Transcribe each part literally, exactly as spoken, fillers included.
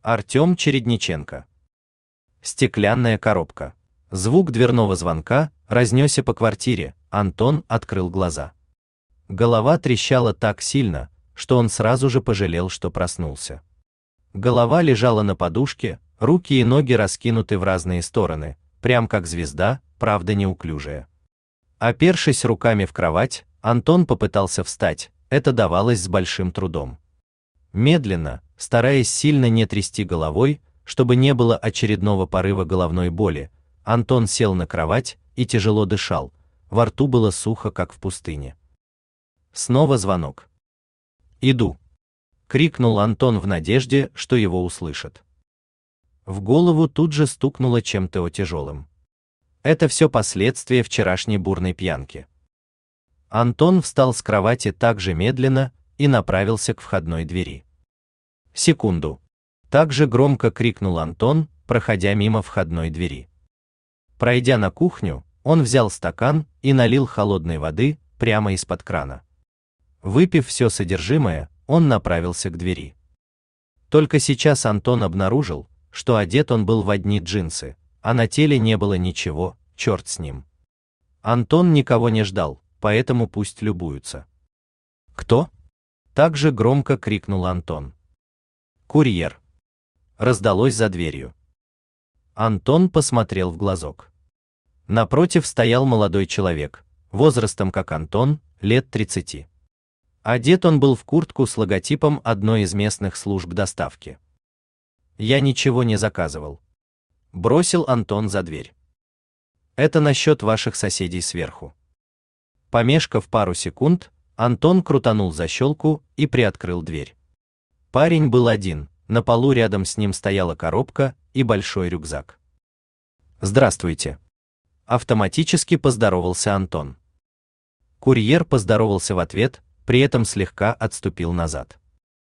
Артем Чередниченко. Стеклянная коробка. Звук дверного звонка разнесся по квартире. Антон открыл глаза. Голова трещала так сильно, что он сразу же пожалел, что проснулся. Голова лежала на подушке, руки и ноги раскинуты в разные стороны, прям как звезда, правда неуклюжая. Опершись руками в кровать, Антон попытался встать, это давалось с большим трудом. Медленно, стараясь сильно не трясти головой, чтобы не было очередного порыва головной боли, Антон сел на кровать и тяжело дышал, во рту было сухо, как в пустыне. Снова звонок. «Иду!» — крикнул Антон в надежде, что его услышат. В голову тут же стукнуло чем-то тяжелым. Это все последствия вчерашней бурной пьянки. Антон встал с кровати так же медленно и направился к входной двери. «Секунду!» — так же громко крикнул Антон, проходя мимо входной двери. Пройдя на кухню, он взял стакан и налил холодной воды прямо из-под крана. Выпив все содержимое, он направился к двери. Только сейчас Антон обнаружил, что одет он был в одни джинсы, а на теле не было ничего, черт с ним. Антон никого не ждал, поэтому пусть любуются. «Кто?» — так же громко крикнул Антон. «Курьер!» — раздалось за дверью. Антон посмотрел в глазок. Напротив стоял молодой человек, возрастом как Антон, лет тридцати. Одет он был в куртку с логотипом одной из местных служб доставки. «Я ничего не заказывал», — бросил Антон за дверь. «Это насчет ваших соседей сверху». Помешкав пару секунд, Антон крутанул защелку и приоткрыл дверь. Парень был один, на полу рядом с ним стояла коробка и большой рюкзак. «Здравствуйте!» — автоматически поздоровался Антон. Курьер поздоровался в ответ, при этом слегка отступил назад.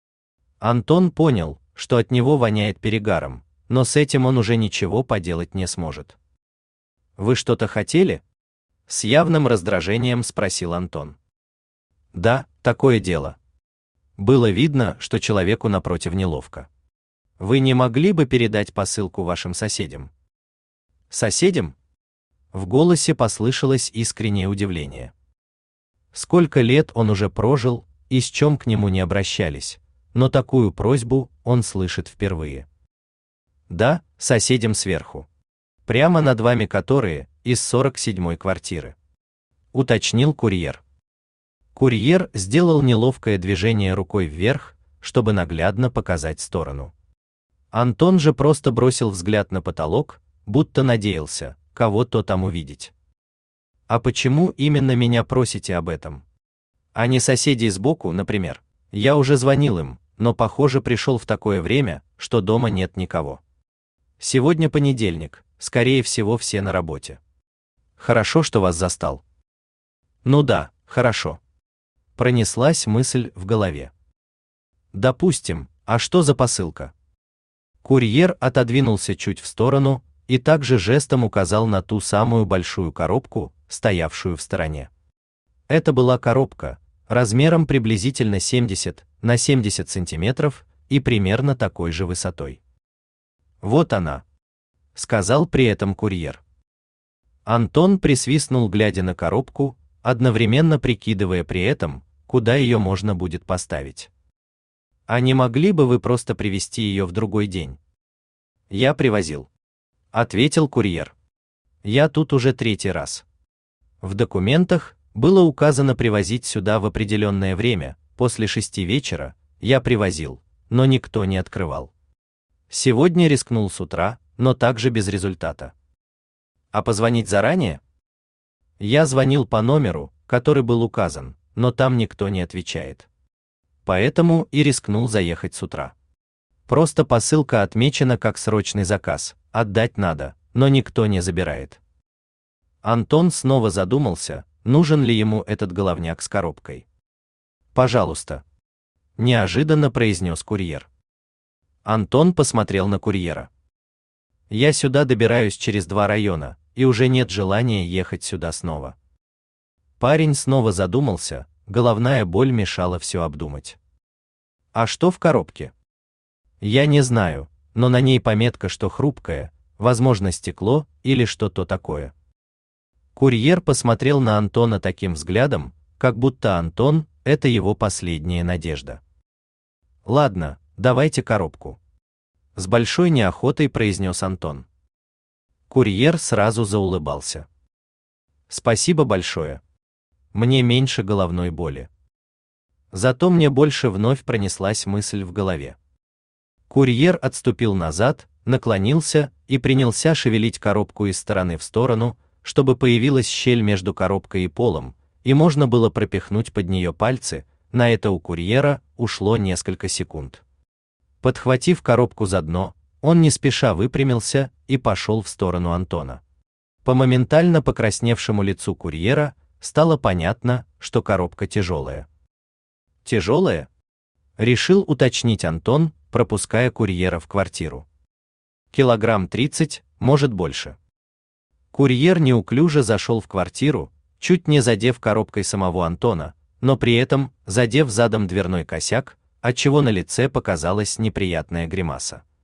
Антон понял, что от него воняет перегаром, но с этим он уже ничего поделать не сможет. «Вы что-то хотели?» — с явным раздражением спросил Антон. «Да, такое дело». Было видно, что человеку напротив неловко. «Вы не могли бы передать посылку вашим соседям?» «Соседям?» В голосе послышалось искреннее удивление. Сколько лет он уже прожил, и с чем к нему не обращались, но такую просьбу он слышит впервые. «Да, соседям сверху. Прямо над вами которые, из сорок седьмой квартиры», — уточнил курьер. Курьер сделал неловкое движение рукой вверх, чтобы наглядно показать сторону. Антон же просто бросил взгляд на потолок, будто надеялся, кого-то там увидеть. «А почему именно меня просите об этом? А не соседей сбоку, например? Я уже звонил им, но, похоже, пришел в такое время, что дома нет никого. Сегодня понедельник, скорее всего, все на работе. Хорошо, что вас застал». «Ну да, хорошо». Пронеслась мысль в голове. «Допустим, а что за посылка?» Курьер отодвинулся чуть в сторону и также жестом указал на ту самую большую коробку, стоявшую в стороне. Это была коробка, размером приблизительно семьдесят на семьдесят сантиметров и примерно такой же высотой. «Вот она», — сказал при этом курьер. Антон присвистнул, глядя на коробку, одновременно прикидывая при этом, куда ее можно будет поставить. «А не могли бы вы просто привезти ее в другой день?» «Я привозил», — ответил курьер. «Я тут уже третий раз. В документах было указано привозить сюда в определенное время, после шести вечера, я привозил, но никто не открывал. Сегодня рискнул с утра, но также без результата. А позвонить заранее?» «Я звонил по номеру, который был указан, но там никто не отвечает. Поэтому и рискнул заехать с утра. Просто посылка отмечена как срочный заказ, отдать надо, но никто не забирает». Антон снова задумался, нужен ли ему этот головняк с коробкой. «Пожалуйста», — неожиданно произнес курьер. Антон посмотрел на курьера. «Я сюда добираюсь через два района, и уже нет желания ехать сюда снова». Парень снова задумался, головная боль мешала все обдумать. «А что в коробке?» «Я не знаю, но на ней пометка, что хрупкая, возможно, стекло или что-то такое. Курьер посмотрел на Антона таким взглядом, как будто Антон — это его последняя надежда. «Ладно, давайте коробку», — с большой неохотой произнес Антон. Курьер сразу заулыбался. «Спасибо большое. Мне меньше головной боли». Зато мне больше вновь пронеслась мысль в голове. Курьер отступил назад, наклонился и принялся шевелить коробку из стороны в сторону, чтобы появилась щель между коробкой и полом, и можно было пропихнуть под нее пальцы. На это у курьера ушло несколько секунд. Подхватив коробку за дно, он не спеша выпрямился и пошел в сторону Антона. По моментально покрасневшему лицу курьера стало понятно, что коробка тяжелая. «Тяжелая?» — решил уточнить Антон, пропуская курьера в квартиру. «Килограмм тридцать, может больше». Курьер неуклюже зашел в квартиру, чуть не задев коробкой самого Антона, но при этом задев задом дверной косяк, отчего на лице показалась неприятная гримаса.